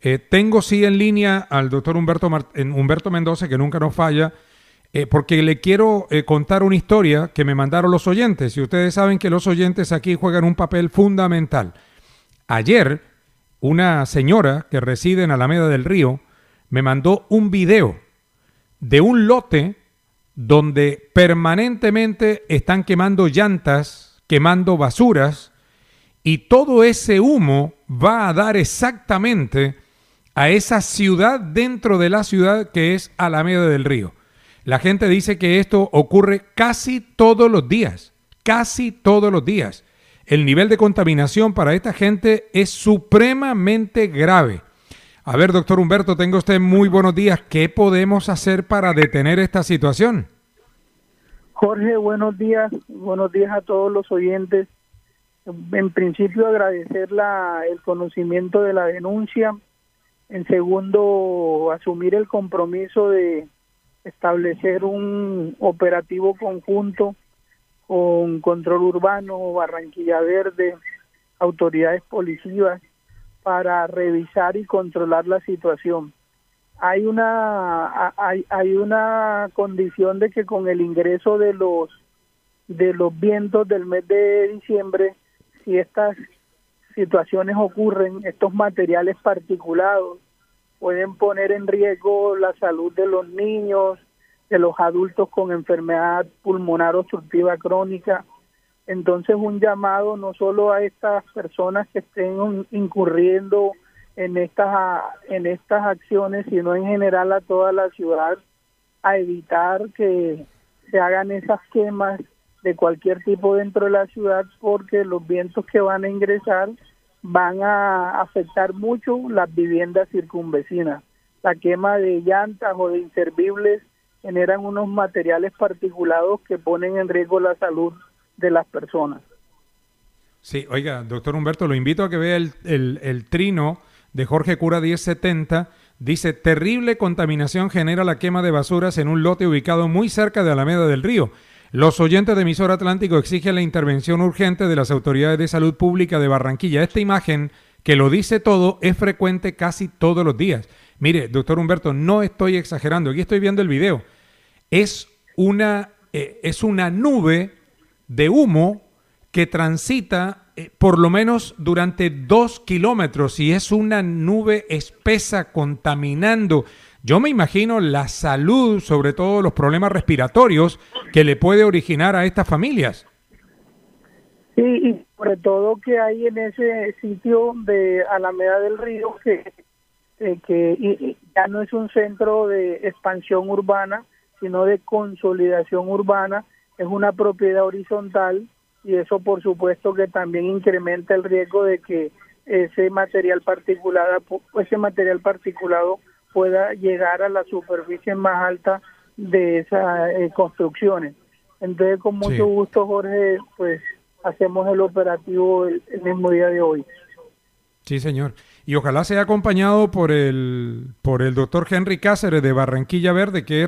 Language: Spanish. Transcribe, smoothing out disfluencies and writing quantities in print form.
Tengo sí en línea al doctor Humberto Mendoza, que nunca nos falla, porque le quiero contar una historia que me mandaron los oyentes. Y ustedes saben que los oyentes aquí juegan un papel fundamental. Ayer, una señora que reside en Alameda del Río me mandó un video de un lote donde permanentemente están quemando llantas, quemando basuras, y todo ese humo va a dar exactamente a esa ciudad dentro de la ciudad que es Alameda del Río. La gente dice que esto ocurre casi todos los días, casi todos los días. El nivel de contaminación para esta gente es supremamente grave. A ver, doctor Humberto, tenga usted muy buenos días. ¿Qué podemos hacer para detener esta situación? Jorge, buenos días a todos los oyentes. En principio, agradecer el conocimiento de la denuncia. En segundo, asumir el compromiso de establecer un operativo conjunto con Control Urbano, Barranquilla Verde, autoridades policivas, para revisar y controlar la situación. Hay una condición de que con el ingreso de los vientos del mes de diciembre, si estas situaciones ocurren, estos materiales particulados pueden poner en riesgo la salud de los niños, de los adultos con enfermedad pulmonar obstructiva crónica. Entonces, un llamado no solo a estas personas que estén incurriendo en estas acciones, sino en general a toda la ciudad, a evitar que se hagan esas quemas de cualquier tipo dentro de la ciudad, porque los vientos que van a ingresar van a afectar mucho las viviendas circunvecinas. La quema de llantas o de inservibles generan unos materiales particulados que ponen en riesgo la salud de las personas. Sí, oiga, doctor Humberto, lo invito a que vea el trino de Jorge Cura 1070. Dice: terrible contaminación genera la quema de basuras en un lote ubicado muy cerca de Alameda del Río. Los oyentes de Emisora Atlántico exigen la intervención urgente de las autoridades de salud pública de Barranquilla. Esta imagen, que lo dice todo, es frecuente casi todos los días. Mire, doctor Humberto, no estoy exagerando. Aquí estoy viendo el video. Es una nube de humo que transita por lo menos durante 2 kilómetros, y es una nube espesa contaminando. Yo me imagino la salud, sobre todo los problemas respiratorios que le puede originar a estas familias. Sí, y sobre todo que hay en ese sitio de Alameda del Río que ya no es un centro de expansión urbana, sino de consolidación urbana. Es una propiedad horizontal, y eso por supuesto que también incrementa el riesgo de que ese material particulado pueda llegar a la superficie más alta de esas construcciones. Entonces, con mucho gusto, Jorge, pues hacemos el operativo el mismo día de hoy. Sí, señor. Y ojalá sea acompañado por el doctor Henry Cáceres de Barranquilla Verde, que es